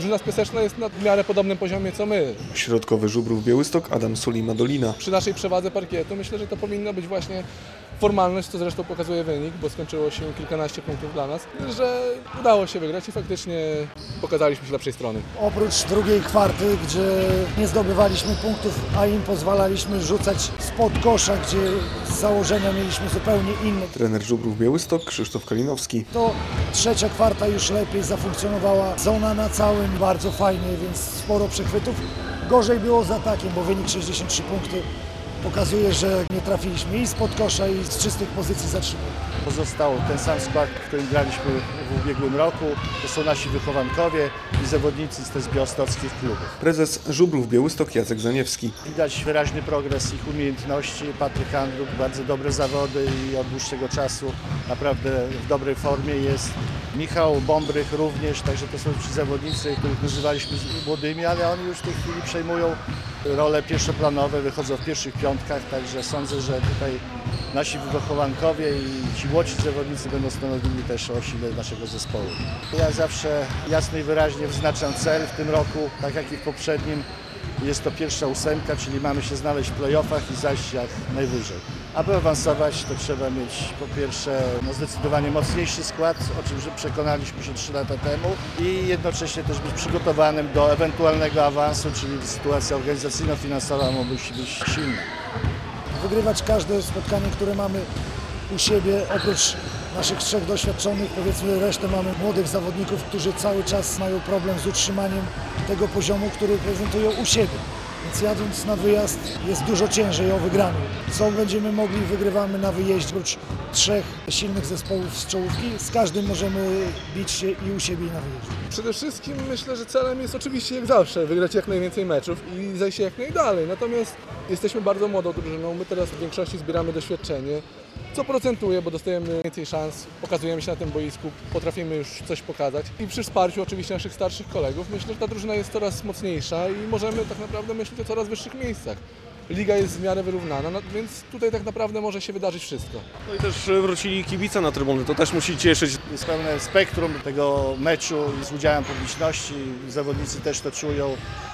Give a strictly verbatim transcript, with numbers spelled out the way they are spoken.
drużyna z Piaseczna jest na w miarę podobnym poziomie co my. Środkowy Żubrów Białystok Adam Sulima-Dolina. Przy naszej przewadze parkietu myślę, że to powinno być właśnie formalność, co zresztą pokazuje wynik, bo skończyło się kilkanaście punktów dla nas, że udało się wygrać i faktycznie pokazaliśmy się lepszej strony. Oprócz drugiej kwarty, gdzie nie zdobywaliśmy punktów, a im pozwalaliśmy rzucać spod kosza, gdzie z założenia mieliśmy zupełnie inne, Trener Żubrów Białystok Krzysztof Kalinowski. to trzecia kwarta już lepiej zafunkcjonowała. Zona na całym bardzo fajnie, więc sporo przechwytów. Gorzej było z atakiem, bo wynik sześćdziesiąt trzy punkty pokazuje, że nie trafiliśmy i spod kosza, i z czystych pozycji zatrzymali. Pozostał ten sam skład, w którym graliśmy w ubiegłym roku. To są nasi wychowankowie i zawodnicy z białostockich klubów. Prezes Żubrów Białystok Jacek Zaniewski. Widać wyraźny progres ich umiejętności. Patryk Andruk, bardzo dobre zawody i od dłuższego czasu naprawdę w dobrej formie jest. Michał Bąbrych również, także to są ci zawodnicy, których nazywaliśmy młodymi, ale oni już w tej chwili przejmują role pierwszoplanowe, wychodzą w pierwszych piątkach, także sądzę, że tutaj nasi wychowankowie i ci młodsi zawodnicy będą stanowili też o sile naszego zespołu. Ja zawsze jasno i wyraźnie wyznaczam cel w tym roku, tak jak i w poprzednim. Jest to pierwsza ósemka, czyli mamy się znaleźć w play-offach i zajść jak najwyżej. Aby awansować, to trzeba mieć po pierwsze no zdecydowanie mocniejszy skład, o czym przekonaliśmy się trzy lata temu, i jednocześnie też być przygotowanym do ewentualnego awansu, czyli sytuacja organizacyjno-finansowa musi być silna. Wygrywać każde spotkanie, które mamy u siebie, oprócz naszych trzech doświadczonych, powiedzmy resztę mamy młodych zawodników, którzy cały czas mają problem z utrzymaniem tego poziomu, który prezentują u siebie. Więc jadąc na wyjazd jest dużo ciężej o wygraną. Co będziemy mogli, wygrywamy na wyjeździe. Oprócz trzech silnych zespołów z czołówki, z każdym możemy bić się i u siebie, i na wyjeździe. Przede wszystkim myślę, że celem jest oczywiście jak zawsze wygrać jak najwięcej meczów i zajść jak najdalej. Natomiast jesteśmy bardzo młodą drużyną, my teraz w większości zbieramy doświadczenie, co procentuje, bo dostajemy więcej szans, pokazujemy się na tym boisku, potrafimy już coś pokazać i przy wsparciu oczywiście naszych starszych kolegów myślę, że ta drużyna jest coraz mocniejsza i możemy tak naprawdę myśleć o coraz wyższych miejscach. Liga jest w miarę wyrównana, no, więc tutaj tak naprawdę może się wydarzyć wszystko. No i też wrócili kibice na trybuny, to też musi cieszyć. Jest pełne spektrum tego meczu z udziałem publiczności, zawodnicy też to czują.